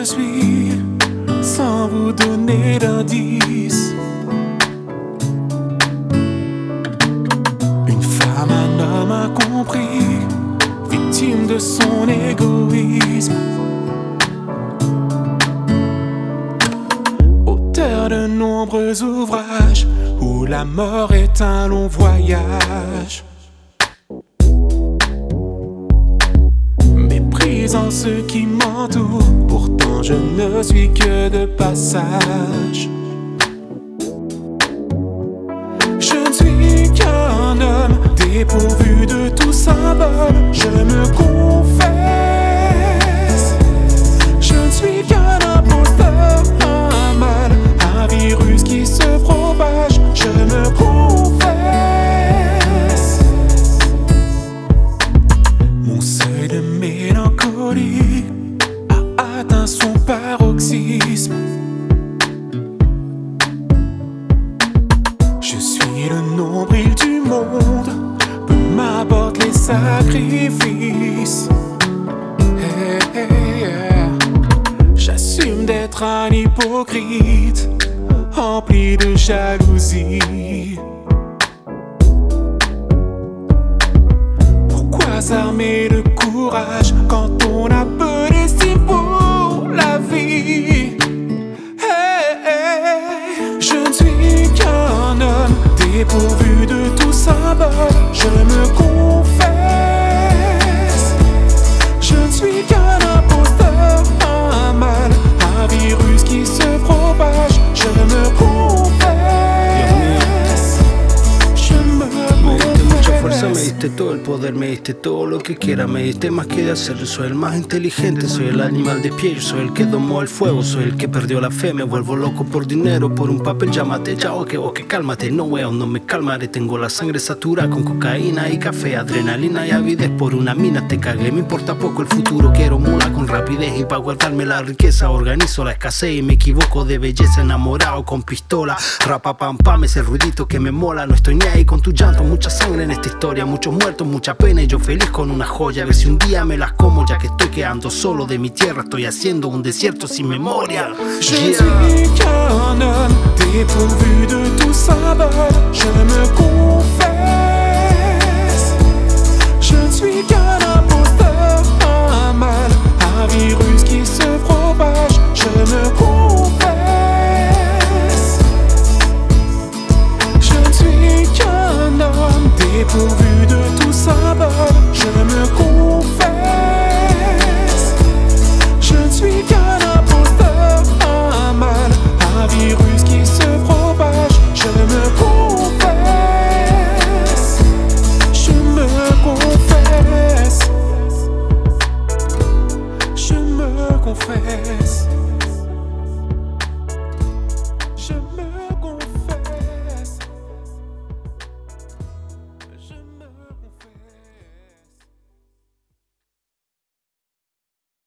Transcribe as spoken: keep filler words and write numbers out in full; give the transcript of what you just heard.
suis sans vous donner d'indice. Une femme, un homme incompris, victime de son égoïsme. Auteur de nombreux ouvrages où la mort est un long voyage. Méprisant ceux qui m'entourent, pourtant je ne suis que de passage. Je ne suis qu'un homme dépourvu de tout symbole. Je me confesse. Je ne suis qu'un imposteur, un mal, un virus qui se propage. Je me confesse. Mon seuil de mélancolie a atteint son paroxysme. Je suis le nombril du monde, peu m'importent les sacrifices. Hey, hey, yeah. J'assume d'être un hypocrite, empli de jalousie. Pourquoi s'armer de courage quand on a peu d'estime pour la vie? Hey, hey. Je ne suis qu'un homme dépourvu de tout symbole. Je me confesse. Je ne suis qu'un imposteur, un mal, un virus qui se propage. Je me confesse. Je me confesse. Mucha fuerza, me diste todo el poder, me diste todo lo que quiera, me diste más que de hacerlo. Soy el más inteligente, soy el animal de pie, yo soy el que domó el fuego, soy el que perdió la fe. Me vuelvo loco por dinero, por un papel, llámate, chao, que vos que cálmate. No weón, no me calmaré, tengo la sangre saturada con cocaína y café, adrenalina y avidez. Por una mina te cagué, me importa poco el futuro, quiero mula con rapidez. Y pa' guardarme la riqueza organizo la escasez y me equivoco de belleza, enamorado con pistola. Rapa pam pam, es el ruidito que me mola. No estoy ni ahí con tu llanto, mucha sangre en esta historia, muchos muertos, mucha pena y yo feliz con una joya. A ver si un día me las como, ya que estoy quedando solo de mi tierra. Estoy haciendo un desierto sin memoria. Je ne suis qu'un homme dépourvu